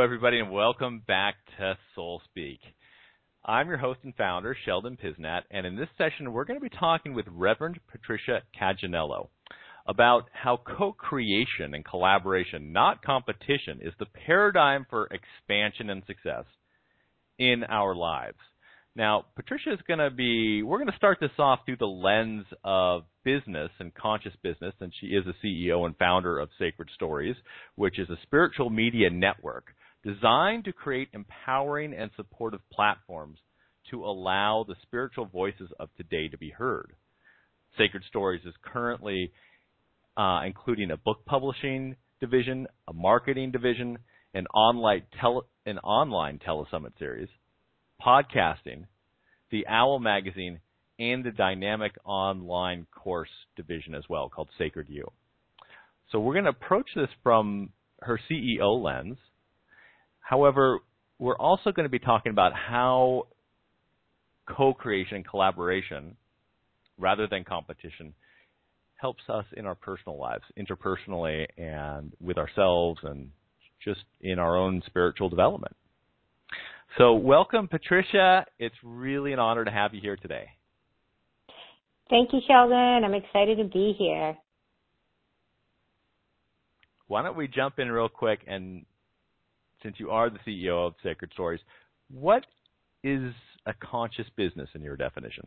Hello, everybody, and welcome back to Soul Speak. I'm your host and founder, Sheldon Pisnat, and in this session, we're going to be talking with Reverend Patricia Caginello about how co-creation and collaboration, not competition, is the paradigm for expansion and success in our lives. Now, Patricia is we're going to start this off through the lens of business and conscious business, and she is the CEO and founder of Sacred Stories, which is a spiritual media network designed to create empowering and supportive platforms to allow the spiritual voices of today to be heard. Sacred Stories is currently including a book publishing division, a marketing division, an online telesummit series, podcasting, the OWL magazine, and the dynamic online course division as well called Sacred You. So we're going to approach this from her CEO lens. However, we're also going to be talking about how co-creation and collaboration, rather than competition, helps us in our personal lives, interpersonally and with ourselves and just in our own spiritual development. So welcome, Patricia. It's really an honor to have you here today. Thank you, Sheldon. I'm excited to be here. Why don't we jump in real quick, and since you are the CEO of Sacred Stories, what is a conscious business in your definition?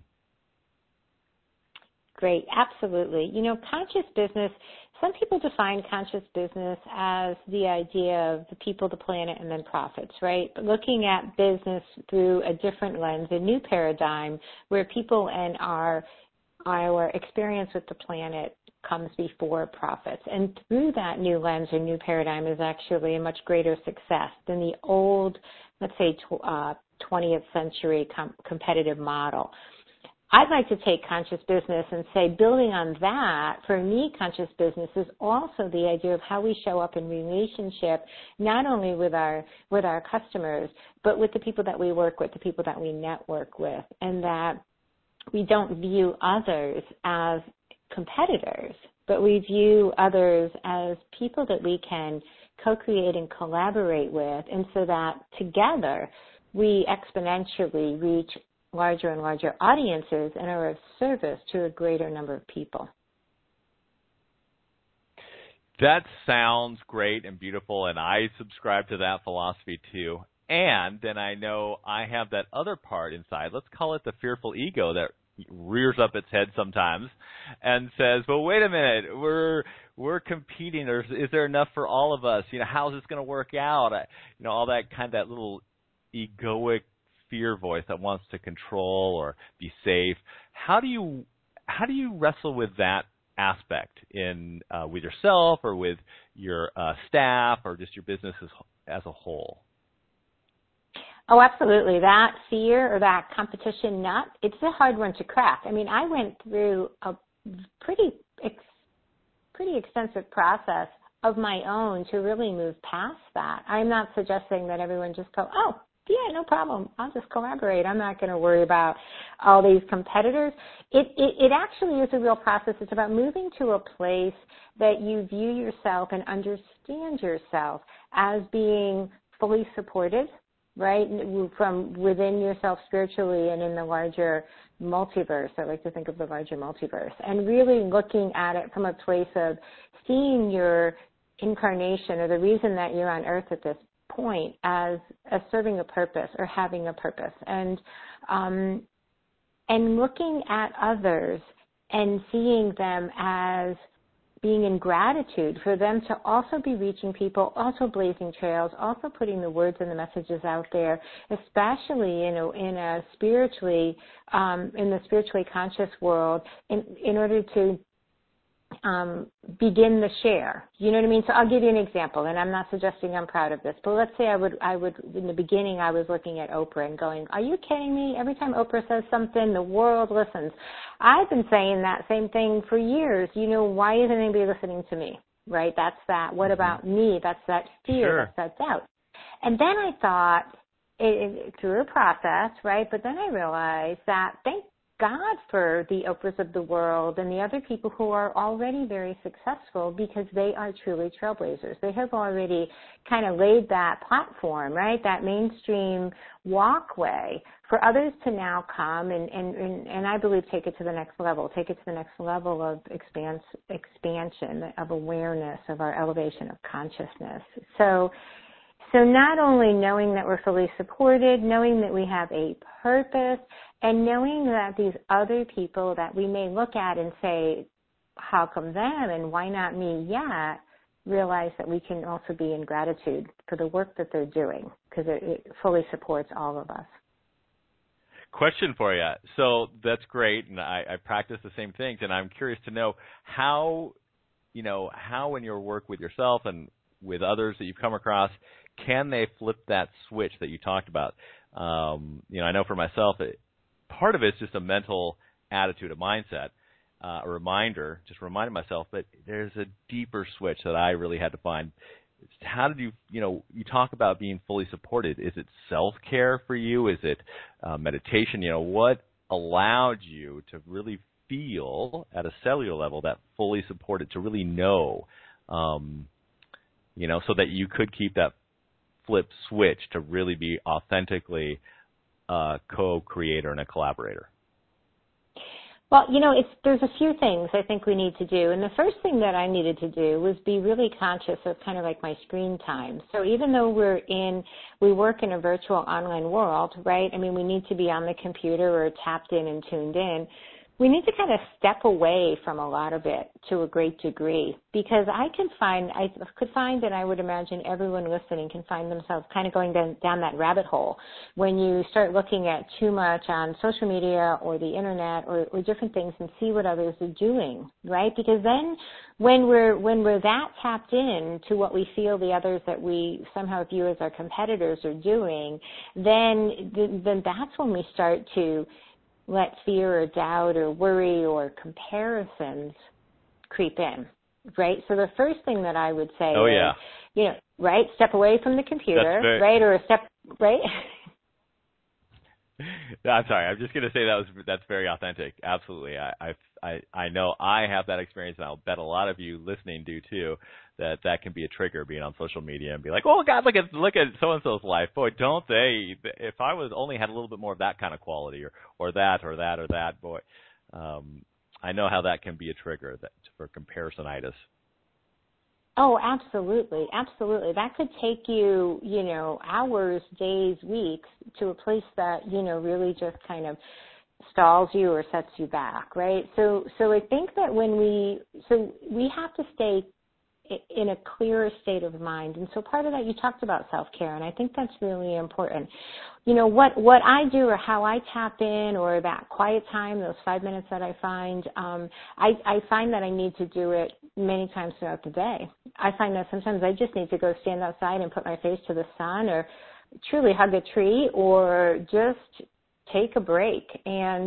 Great, absolutely. You know, conscious business, some people define conscious business as the idea of the people, the planet, and then profits, right? But looking at business through a different lens, a new paradigm where people and our experience with the planet comes before profits. And through that new lens or new paradigm is actually a much greater success than the old, let's say, 20th century competitive model. I'd like to take conscious business and say, building on that, for me, conscious business is also the idea of how we show up in relationship, not only with our customers, but with the people that we work with, the people that we network with, and that we don't view others as competitors, but we view others as people that we can co-create and collaborate with, and so that together we exponentially reach larger and larger audiences and are of service to a greater number of people. That sounds great and beautiful, and I subscribe to that philosophy too. And then I know I have that other part inside, let's call it the fearful ego, that rears up its head sometimes and says, well, wait a minute, we're competing. Is there enough for all of us? You know, how's this going to work out? You know, all that little egoic fear voice that wants to control or be safe. How do you wrestle with that aspect in with yourself or with your staff or just your business as a whole? Oh, absolutely. That fear or that competition nut, it's a hard one to crack. I mean, I went through a pretty extensive process of my own to really move past that. I'm not suggesting that everyone just go, oh, yeah, no problem, I'll just collaborate. I'm not going to worry about all these competitors. It actually is a real process. It's about moving to a place that you view yourself and understand yourself as being fully supported, right, from within yourself spiritually and in the larger multiverse. I like to think of the larger multiverse. And really looking at it from a place of seeing your incarnation or the reason that you're on earth at this point as serving a purpose or having a purpose. And looking at others and seeing them as being in gratitude for them to also be reaching people, also blazing trails, also putting the words and the messages out there, especially in the spiritually conscious world, in order to begin the share. You know what I mean? So I'll give you an example, and I'm not suggesting I'm proud of this, but let's say I would in the beginning I was looking at Oprah and going, are you kidding me? Every time Oprah says something, the world listens. I've been saying that same thing for years. You know, why isn't anybody listening to me? Right? That's that. What about me? That's that fear. Sure. That's that doubt. And then I thought, through a process, right? But then I realized that, thank God for the Oprahs of the world and the other people who are already very successful because they are truly trailblazers. They have already kind of laid that platform, right, that mainstream walkway for others to now come and I believe take it to the next level of expansion, of awareness, of our elevation of consciousness. So not only knowing that we're fully supported, knowing that we have a purpose, and knowing that these other people that we may look at and say, how come them and why not me yet, realize that we can also be in gratitude for the work that they're doing because it fully supports all of us. Question for you. So that's great, and I practice the same things, and I'm curious to know how in your work with yourself and with others that you've come across, can they flip that switch that you talked about? I know for myself, part of it's just a mental attitude, a mindset, a reminder, just reminding myself that there's a deeper switch that I really had to find. How did you talk about being fully supported. Is it self-care for you? Is it meditation? What allowed you to really feel at a cellular level that fully supported, to really know, so that you could keep that flip switch to really be authentically a co-creator and a collaborator? Well, there's a few things I think we need to do. And the first thing that I needed to do was be really conscious of kind of like my screen time. So even though we work in a virtual online world, right? I mean, we need to be on the computer or tapped in and tuned in. We need to kind of step away from a lot of it to a great degree, because I could find, and I would imagine everyone listening can find themselves kind of going down that rabbit hole when you start looking at too much on social media or the internet or different things and see what others are doing, right? Because then when we're that tapped in to what we feel the others that we somehow view as our competitors are doing, then that's when we start to let fear or doubt or worry or comparisons creep in, right? So the first thing that I would say is, right, step away from the computer, right, or right? I'm sorry. I'm just going to say that's very authentic. Absolutely. I know I have that experience, and I'll bet a lot of you listening do too, that can be a trigger, being on social media and be like, oh God, look at so-and-so's life. Boy, don't they? If I only had a little bit more of that kind of quality or that, boy. I know how that can be a trigger for comparisonitis. Oh, absolutely. Absolutely. That could take you, hours, days, weeks to a place that, really just kind of stalls you or sets you back, right? So I think that we have to stay in a clearer state of mind. And so part of that, you talked about self-care, and I think that's really important. What I do or how I tap in, or that quiet time, those 5 minutes that I find, I find that I need to do it many times throughout the day. I find that sometimes I just need to go stand outside and put my face to the sun, or truly hug a tree, or just take a break and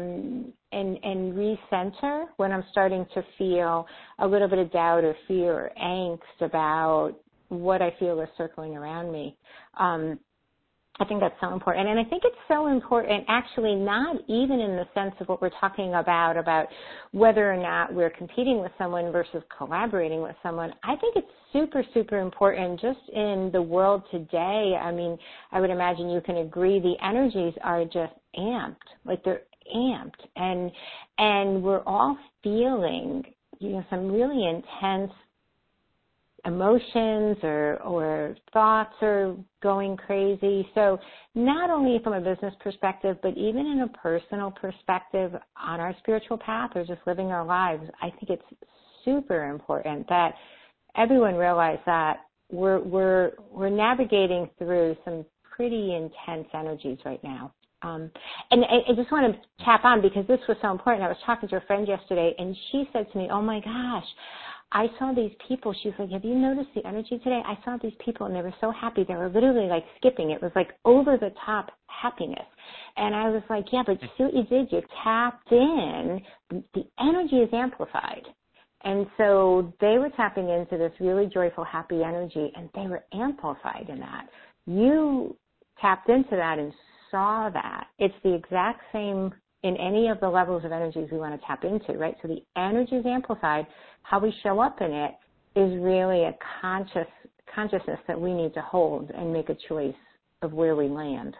recenter when I'm starting to feel a little bit of doubt or fear or angst about what I feel is circling around me. I think that's so important. And I think it's so important, actually, not even in the sense of what we're talking about whether or not we're competing with someone versus collaborating with someone. I think it's super, super important just in the world today. I mean, I would imagine you can agree the energies are just amped, like they're amped. And we're all feeling, some really intense emotions or thoughts are going crazy. So not only from a business perspective, but even in a personal perspective on our spiritual path or just living our lives, I think it's super important that everyone realize that we're navigating through some pretty intense energies right now. And I just want to tap on, because this was so important. I was talking to a friend yesterday, and she said to me, oh my gosh, I saw these people. She's like, have you noticed the energy today? I saw these people, and they were so happy. They were literally like skipping. It was like over-the-top happiness. And I was like, yeah, but see what you did? You tapped in. The energy is amplified. And so they were tapping into this really joyful, happy energy, and they were amplified in that. You tapped into that and saw that. It's the exact same in any of the levels of energies we want to tap into, right? So the energy is amplified. How we show up in it is really a consciousness that we need to hold and make a choice of where we land.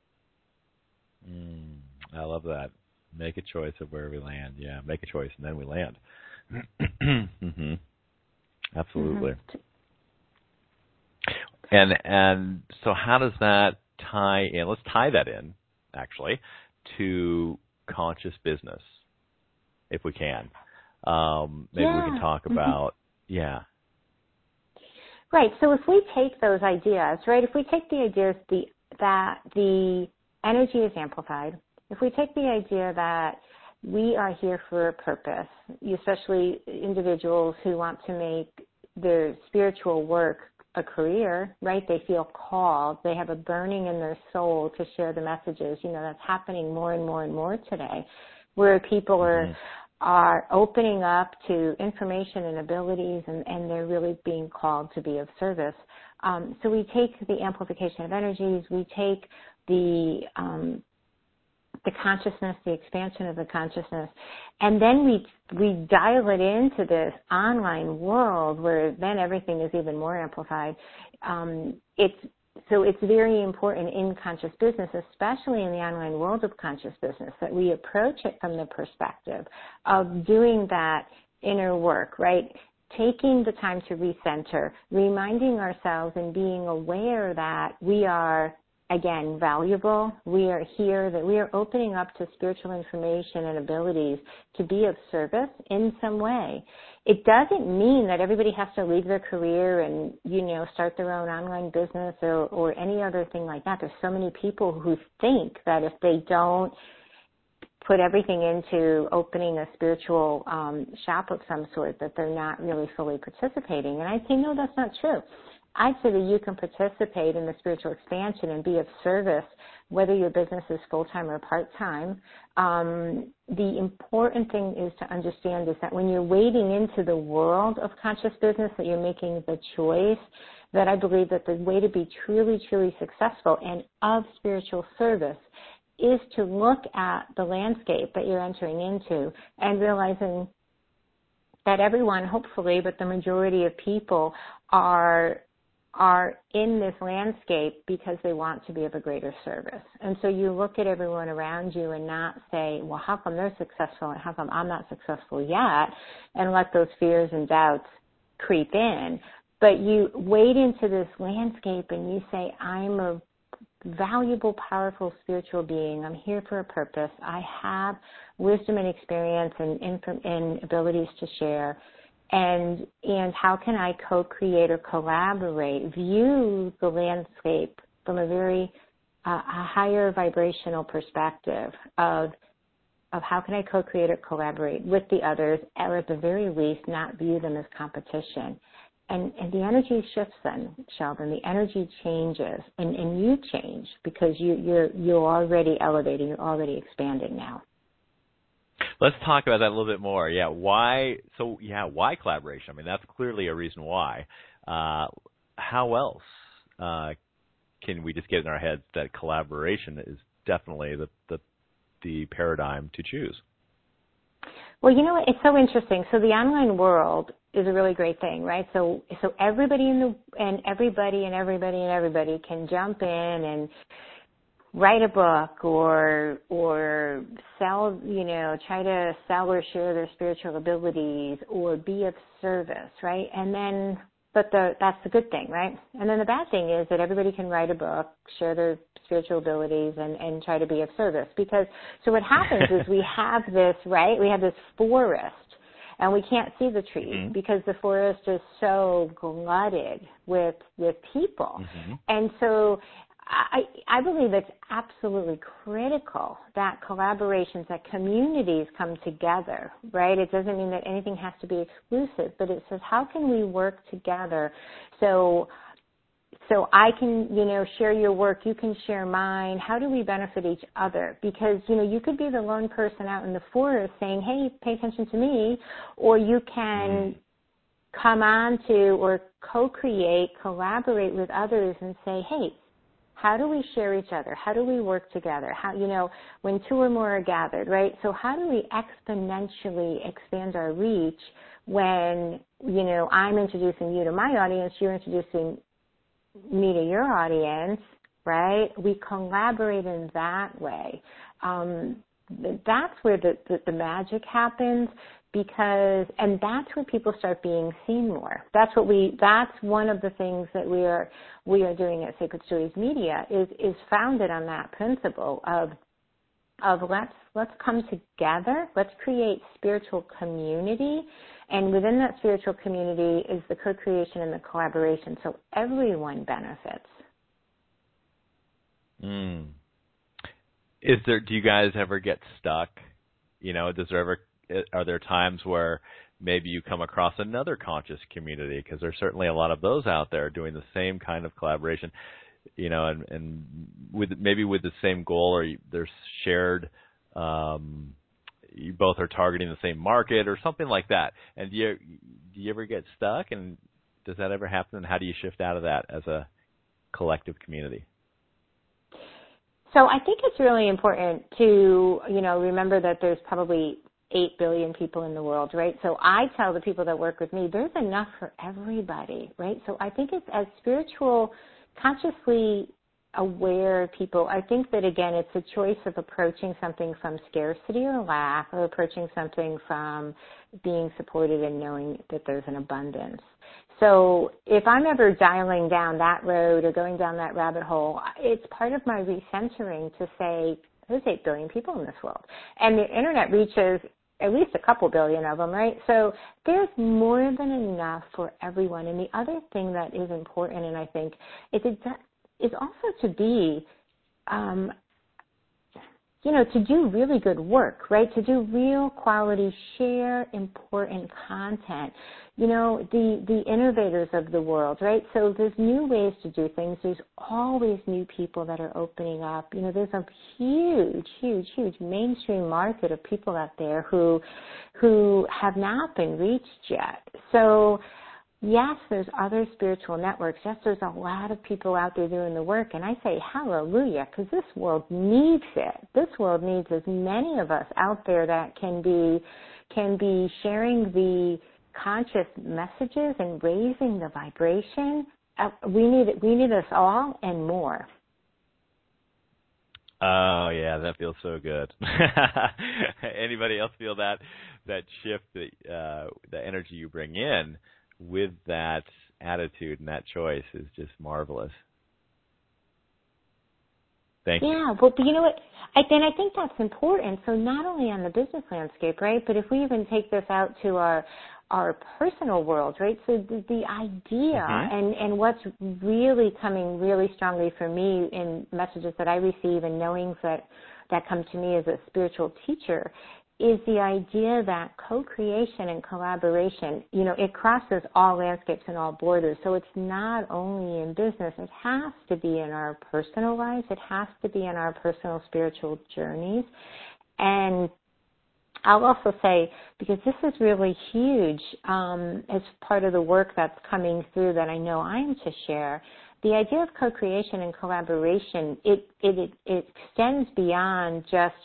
I love that. Make a choice of where we land. Yeah, make a choice and then we land. Mm-hmm. Absolutely. Mm-hmm. And so how does that tie in? Let's tie that in, actually, to conscious business, if we can. Maybe we can talk about, Right. So if we take those ideas, right, if we take the ideas that the energy is amplified, if we take the idea that we are here for a purpose, especially individuals who want to make their spiritual work a career, right? They feel called. They have a burning in their soul to share the messages. That's happening more and more and more today, where people are opening up to information and abilities, and they're really being called to be of service. So we take the amplification of energies, we take the consciousness, the expansion of the consciousness, and then we dial it into this online world where then everything is even more amplified. So it's very important in conscious business, especially in the online world of conscious business, that we approach it from the perspective of doing that inner work, right? Taking the time to recenter, reminding ourselves and being aware that we are, again, valuable. We are here, that we are opening up to spiritual information and abilities to be of service in some way. It doesn't mean that everybody has to leave their career and, start their own online business or any other thing like that. There's so many people who think that if they don't put everything into opening a spiritual shop of some sort, that they're not really fully participating. And I'd say, no, that's not true. I'd say that you can participate in the spiritual expansion and be of service, whether your business is full-time or part-time. The important thing is to understand is that when you're wading into the world of conscious business, that you're making the choice, that I believe that the way to be truly, truly successful and of spiritual service is to look at the landscape that you're entering into and realizing that everyone, hopefully, but the majority of people are in this landscape because they want to be of a greater service. And so you look at everyone around you and not say, well, how come they're successful and how come I'm not successful yet, and let those fears and doubts creep in. But you wade into this landscape and you say, I'm a valuable, powerful spiritual being. I'm here for a purpose. I have wisdom and experience and abilities to share. And how can I co-create or collaborate, view the landscape from a very a higher vibrational perspective of how can I co-create or collaborate with the others, or at the very least not view them as competition. And the energy shifts then, Sheldon. The energy changes, and you change because you're already elevating, you're already expanding now. Let's talk about that a little bit more. Yeah, why collaboration? I mean, that's clearly a reason why. How else can we just get in our heads that collaboration is definitely the paradigm to choose? Well, it's so interesting. So the online world is a really great thing, right? So everybody everybody can jump in and write a book or sell, try to sell or share their spiritual abilities or be of service, right? And then, that's the good thing, right? And then the bad thing is that everybody can write a book, share their spiritual abilities and try to be of service. So what happens is we have this, right? We have this forest and we can't see the trees because the forest is so glutted with people. And so I believe it's absolutely critical that collaborations, that communities come together, right? It doesn't mean that anything has to be exclusive, but it says how can we work together so I can, share your work, you can share mine. How do we benefit each other? Because, you could be the lone person out in the forest saying, hey, pay attention to me, or you can come on to or co-create, collaborate with others and say, hey, How do we share each other? How do we work together? How, when two or more are gathered, right? So how do we exponentially expand our reach when, I'm introducing you to my audience, you're introducing me to your audience, right? We collaborate in that way. That's where the magic happens, and that's where people start being seen more. That's one of the things that we are doing at Sacred Stories Media is founded on that principle of let's come together, let's create spiritual community, and within that spiritual community is the co-creation and the collaboration, so everyone benefits. Do you guys ever get stuck? Are there times where maybe you come across another conscious community? Because there's certainly a lot of those out there doing the same kind of collaboration, and with the same goal, or there's shared, you both are targeting the same market or something like that. And do you ever get stuck? And does that ever happen? And how do you shift out of that as a collective community? So I think it's really important to, remember that there's probably 8 billion people in the world, right? So I tell the people that work with me, there's enough for everybody, right? So I think it's as spiritual, consciously aware people, I think that, again, it's a choice of approaching something from scarcity or lack, or approaching something from being supported and knowing that there's an abundance. So if I'm ever dialing down that road or going down that rabbit hole, it's part of my recentering to say, there's 8 billion people in this world. And the internet reaches at least a couple billion of them, right? So there's more than enough for everyone. And the other thing that is important, and I think, is also to be, to do really good work, right? To do real quality, share important content. The innovators of the world, right? So there's new ways to do things. There's always new people that are opening up. There's a huge, huge, huge mainstream market of people out there who have not been reached yet. So yes, there's other spiritual networks. Yes, there's a lot of people out there doing the work. And I say hallelujah, because this world needs it. This world needs as many of us out there that can be sharing the conscious messages and raising the vibration. We need us all and more. Oh yeah, that feels so good. Anybody else feel that shift, the energy you bring in with that attitude and that choice is just marvelous. Thank you. Yeah, well, you know what? I think that's important. So not only on the business landscape, right, but if we even take this out to our personal world, right? So the idea and what's really coming really strongly for me in messages that I receive and knowings that come to me as a spiritual teacher is the idea that co-creation and collaboration, it crosses all landscapes and all borders. So it's not only in business. It has to be in our personal lives. It has to be in our personal spiritual journeys. And I'll also say, because this is really huge as part of the work that's coming through that I know I'm to share, the idea of co-creation and collaboration, it extends beyond just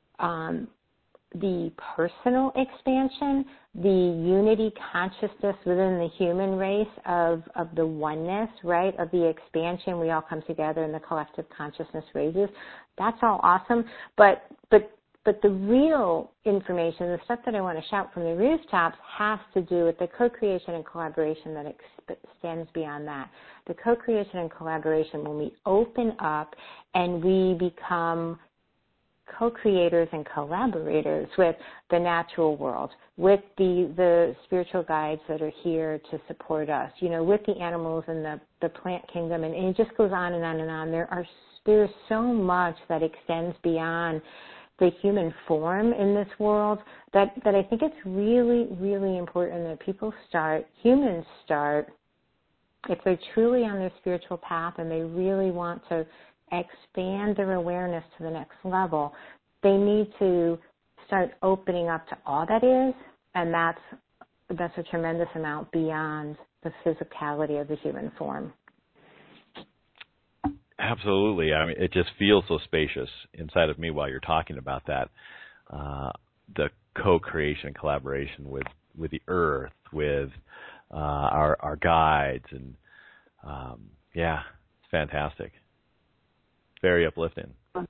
the personal expansion, the unity consciousness within the human race of the oneness, right, of the expansion. We all come together and the collective consciousness raises. That's all awesome. But the real information, the stuff that I want to shout from the rooftops, has to do with the co-creation and collaboration that extends beyond that. The co-creation and collaboration when we open up and we become co-creators and collaborators with the natural world, with the spiritual guides that are here to support us, with the animals and the plant kingdom, and it just goes on and on and on. There's so much that extends beyond the human form in this world that I think it's really, really important that humans start, if they're truly on their spiritual path and they really want to expand their awareness to the next level, they need to start opening up to all that is, and that's a tremendous amount beyond the physicality of the human form. Absolutely. I mean, it just feels so spacious inside of me while you're talking about that. The co-creation, collaboration with the earth, with our guides, and yeah, it's fantastic. Very uplifting.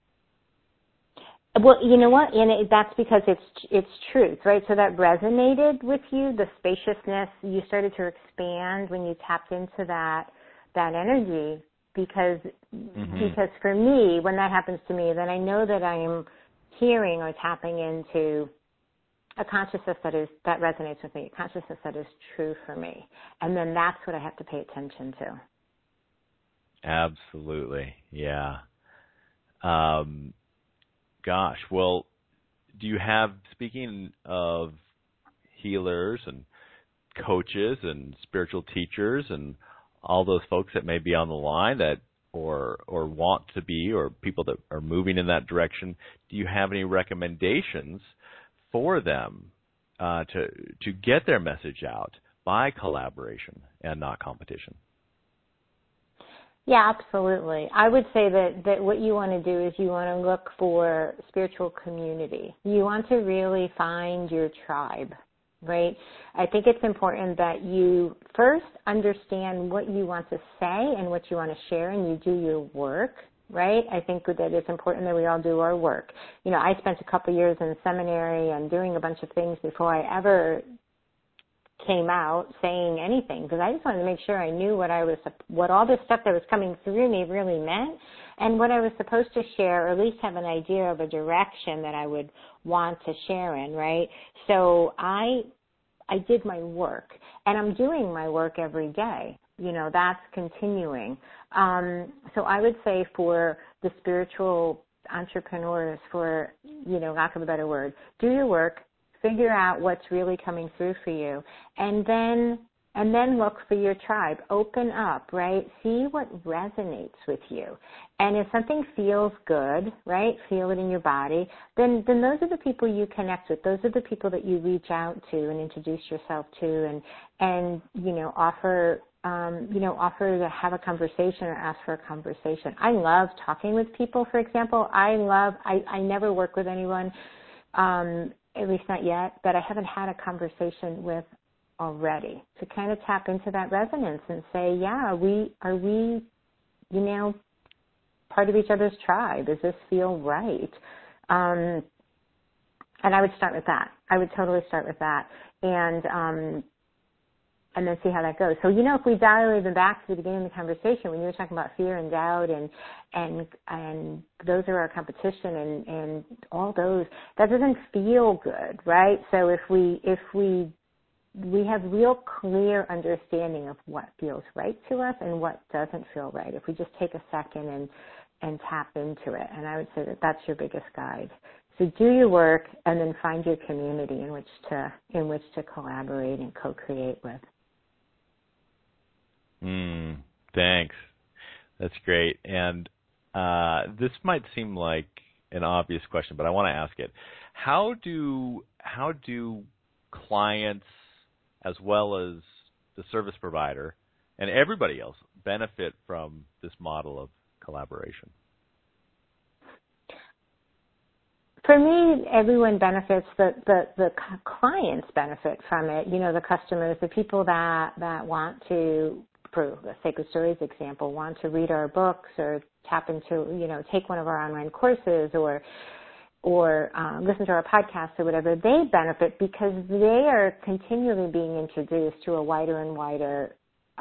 Well, you know what? And that's because it's truth, right? So that resonated with you, the spaciousness. You started to expand when you tapped into that energy. Because for me, when that happens to me, then I know that I am hearing or tapping into a consciousness that resonates with me, a consciousness that is true for me, and then that's what I have to pay attention to. Absolutely, yeah. Gosh, well, do you have, speaking of healers and coaches and spiritual teachers and all those folks that may be on the line that or want to be, or people that are moving in that direction, do you have any recommendations for them to get their message out by collaboration and not competition? Yeah, absolutely. I would say that what you want to do is you want to look for spiritual community. You want to really find your tribe, right? I think it's important that you first understand what you want to say and what you want to share, and you do your work, right? I think that it's important that we all do our work. You know, I spent a couple of years in seminary and doing a bunch of things before I ever came out saying anything, because I just wanted to make sure I knew what all this stuff that was coming through me really meant, and what I was supposed to share, or at least have an idea of a direction that I would want to share in, right? So I did my work, and I'm doing my work every day. You know, that's continuing. So I would say for the spiritual entrepreneurs, for, you know, lack of a better word, do your work, figure out what's really coming through for you, and then look for your tribe. Open up, right? See what resonates with you. And if something feels good, right, feel it in your body, then those are the people you connect with. Those are the people that you reach out to and introduce yourself to, and you know, offer to have a conversation or ask for a conversation. I love talking with people, for example. I never work with anyone, at least not yet, that I haven't had a conversation with already, to kind of tap into that resonance and say, yeah, are we, you know, part of each other's tribe? Does this feel right? And I would start with that. I would totally start with that. And then see how that goes. So, you know, if we dial even back to the beginning of the conversation, when you were talking about fear and doubt and those are our competition and all those, that doesn't feel good, right? So if we have real clear understanding of what feels right to us and what doesn't feel right, if we just take a second and tap into it, and I would say that that's your biggest guide. So do your work and then find your community in which to collaborate and co-create with. Thanks. That's great. And this might seem like an obvious question, but I want to ask it. How do clients, as well as the service provider and everybody else, benefit from this model of collaboration? For me, everyone benefits. The clients benefit from it. You know, the customers, the people that want to, for the Sacred Stories example, want to read our books or tap into, you know, take one of our online courses or listen to our podcasts or whatever, they benefit because they are continually being introduced to a wider and wider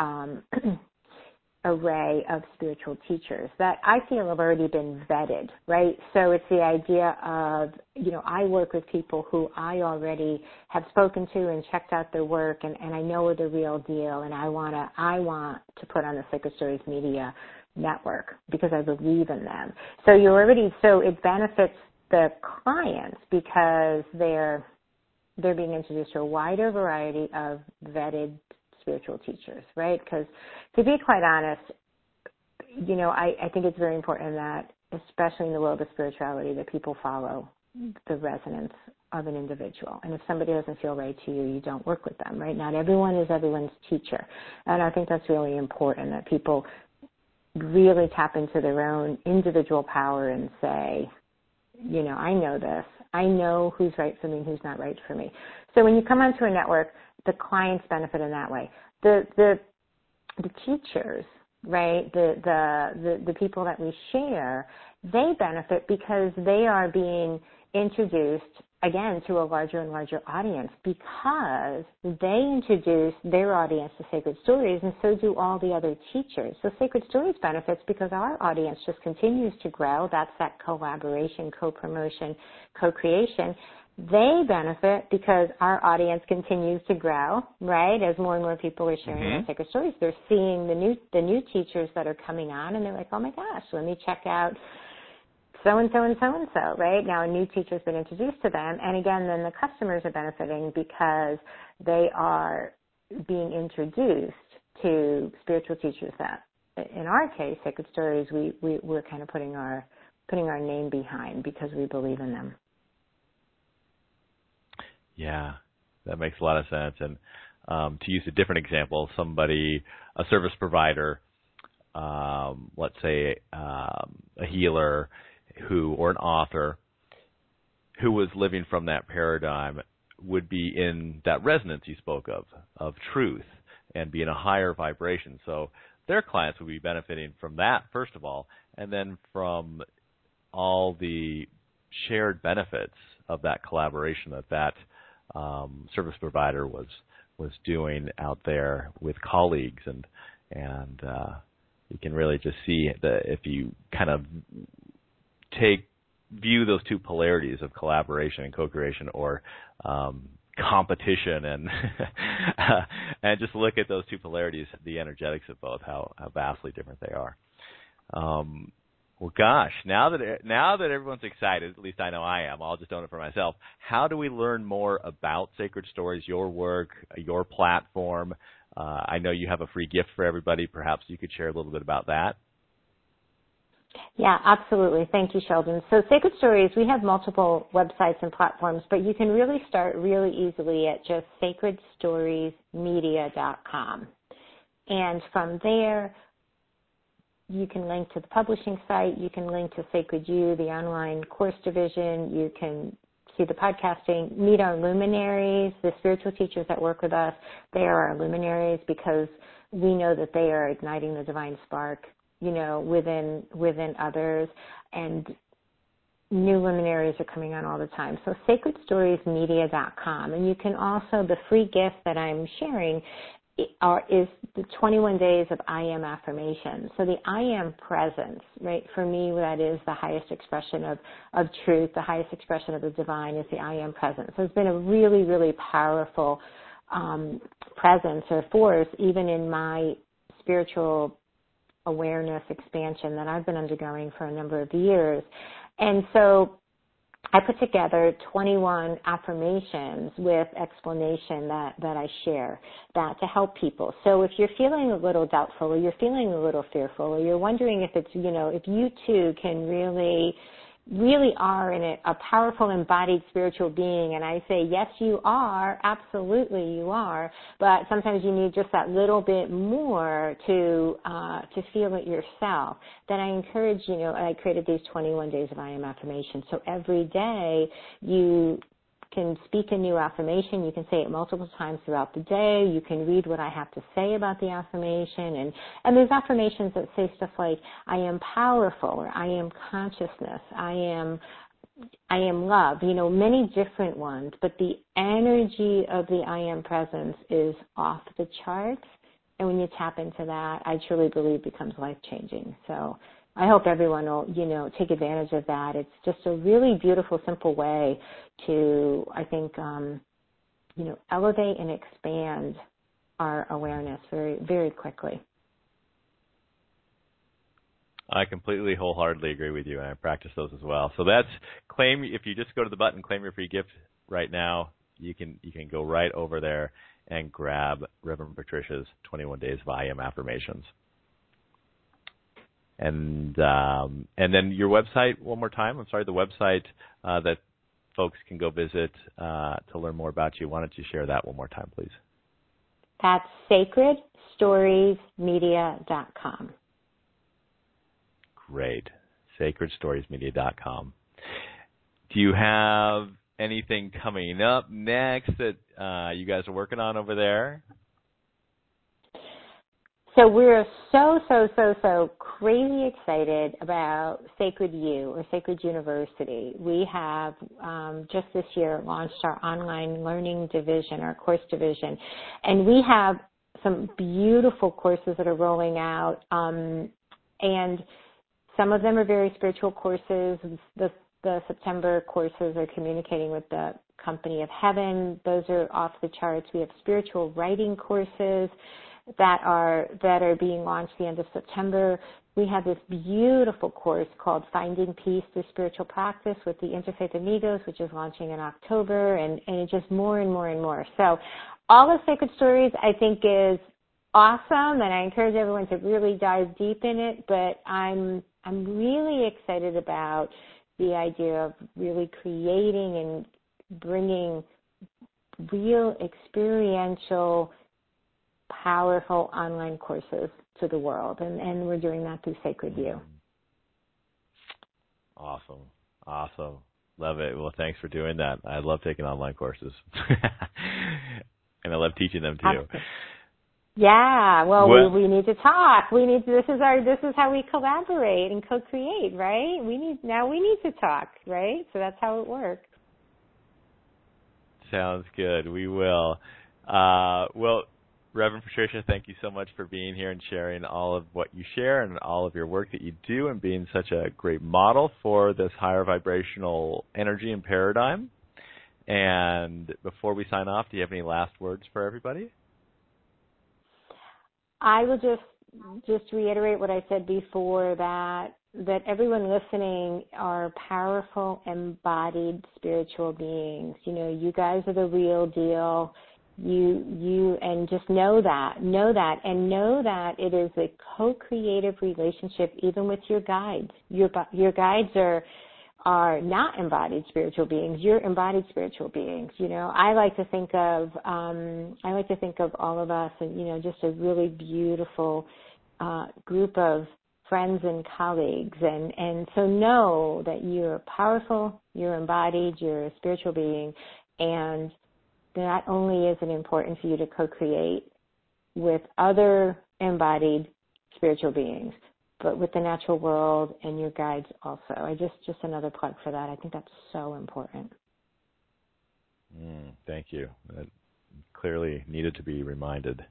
array of spiritual teachers that I feel have already been vetted, right? So it's the idea of, you know, I work with people who I already have spoken to and checked out their work, and I know are the real deal, and I want to put on the Sacred Stories Media Network because I believe in them. So it benefits the clients because they're being introduced to a wider variety of vetted spiritual teachers, right? Because to be quite honest, you know, I think it's very important that, especially in the world of spirituality, that people follow the resonance of an individual. And if somebody doesn't feel right to you, you don't work with them, right? Not everyone is everyone's teacher. And I think that's really important, that people really tap into their own individual power and say, I know this. I know who's right for me and who's not right for me. So when you come onto a network, the clients benefit in that way. The teachers, right? The people that we share, they benefit because they are being introduced, again, to a larger and larger audience because they introduce their audience to Sacred Stories, and so do all the other teachers. So Sacred Stories benefits because our audience just continues to grow. That's that collaboration, co-promotion, co-creation. They benefit because our audience continues to grow, right? As more and more people are sharing their Sacred Stories, they're seeing the new teachers that are coming on, and they're like, oh my gosh, let me check out so-and-so and so-and-so, right? Now a new teacher's been introduced to them, and again, then the customers are benefiting because they are being introduced to spiritual teachers that, in our case, Sacred Stories, we're kind of putting our name behind because we believe in them. Yeah, that makes a lot of sense. And to use a different example, a service provider, let's say a healer or an author who was living from that paradigm would be in that resonance you spoke of truth and be in a higher vibration. So their clients would be benefiting from that, first of all, and then from all the shared benefits of that collaboration that service provider was doing out there with colleagues, and you can really just see if you kind of view those two polarities of collaboration and co-creation, or competition, and and just look at those two polarities, the energetics of both, how vastly different they are. Well, gosh, now that everyone's excited, at least I know I am, I'll just own it for myself. How do we learn more about Sacred Stories, your work, your platform? I know you have a free gift for everybody. Perhaps you could share a little bit about that. Yeah, absolutely. Thank you, Sheldon. So Sacred Stories, we have multiple websites and platforms, but you can really start really easily at just sacredstoriesmedia.com. And from there, you can link to the publishing site. You can link to Sacred You, the online course division. You can see the podcasting, meet our luminaries, the spiritual teachers that work with us. They are our luminaries because we know that they are igniting the divine spark, within others, and new luminaries are coming on all the time. So sacredstoriesmedia.com. And you can also, the free gift that I'm sharing is the 21 days of I am affirmations. So the I am presence, right? For me, that is the highest expression of truth, the highest expression of the divine is the I am presence. So it's been a really, really powerful presence or force, even in my spiritual awareness expansion that I've been undergoing for a number of years. And so I put together 21 affirmations with explanation that I share that to help people. So if you're feeling a little doubtful, or you're feeling a little fearful, or you're wondering if it's, if you too can really are in a powerful embodied spiritual being, and I say, yes, you are, absolutely you are, but sometimes you need just that little bit more to feel it yourself, then I encourage, I created these 21 days of I am affirmation. So every day you can speak a new affirmation. You can say it multiple times throughout the day. You can read what I have to say about the affirmation. And there's affirmations that say stuff like, I am powerful, or I am consciousness, I am love, many different ones. But the energy of the I am presence is off the charts. And when you tap into that, I truly believe becomes life-changing. So I hope everyone will, take advantage of that. It's just a really beautiful, simple way to, I think, elevate and expand our awareness very, very quickly. I completely, wholeheartedly agree with you, and I practice those as well. So if you just go to the button, claim your free gift right now, you can go right over there and grab Reverend Patricia's 21 Days of I Am Affirmations. And then your website one more time. I'm sorry, the website that folks can go visit to learn more about you. Why don't you share that one more time, please? That's sacredstoriesmedia.com. Great. SacredStoriesMedia.com. Do you have anything coming up next that you guys are working on over there? So we're so crazy excited about Sacred U, or Sacred University. We have just this year launched our online learning division, our course division, and we have some beautiful courses that are rolling out, and some of them are very spiritual courses. The September courses are communicating with the Company of Heaven. Those are off the charts. We have spiritual writing courses that are being launched the end of September. We have this beautiful course called Finding Peace Through Spiritual Practice with the Interfaith Amigos, which is launching in October, and it's just more and more and more. So all of Sacred Stories, I think, is awesome, and I encourage everyone to really dive deep in it, but I'm really excited about the idea of really creating and bringing real experiential, powerful online courses to the world, and we're doing that through Sacred U. Awesome. Love it. Well, thanks for doing that. I love taking online courses. And I love teaching them too. Yeah, well, we need to talk. This is how we collaborate and co-create, right? We need to talk, right? So that's how it works. Sounds good. We will. Well, Reverend Patricia, thank you so much for being here and sharing all of what you share and all of your work that you do, and being such a great model for this higher vibrational energy and paradigm. And before we sign off, do you have any last words for everybody? I will just reiterate what I said before, that everyone listening are powerful, embodied spiritual beings. You know, you guys are the real deal. You and just know that, and know that it is a co-creative relationship even with your guides. Your guides are not embodied spiritual beings. You're embodied spiritual beings. You know, I like to think of all of us, and, you know, just a really beautiful group of friends and colleagues, and so know that you're powerful, you're embodied, you're a spiritual being, and not only is it important for you to co-create with other embodied spiritual beings, but with the natural world and your guides also. Just another plug for that. I think that's so important. Thank you. That clearly needed to be reminded.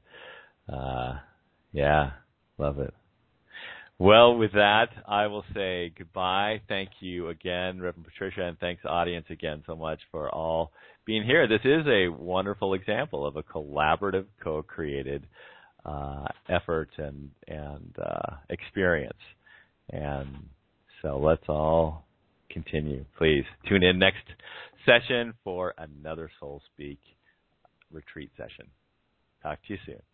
Yeah, love it. Well, with that, I will say goodbye. Thank you again, Reverend Patricia, and thanks, audience, again so much for all being here. This is a wonderful example of a collaborative, co-created effort and experience. And so let's all continue. Please tune in next session for another Soul Speak retreat session. Talk to you soon.